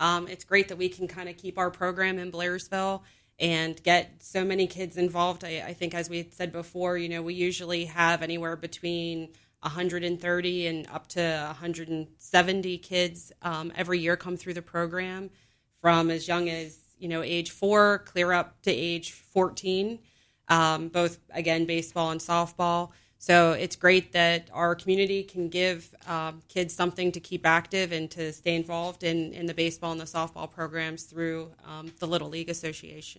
It's great that we can kind of keep our program in Blairsville and get so many kids involved. I think, as we had said before, we usually have anywhere between 130 and up to 170 kids every year come through the program, from as young as age 4 clear up to age 14, both, again, baseball and softball. So it's great that our community can give kids something to keep active and to stay involved in the baseball and the softball programs through the Little League Association.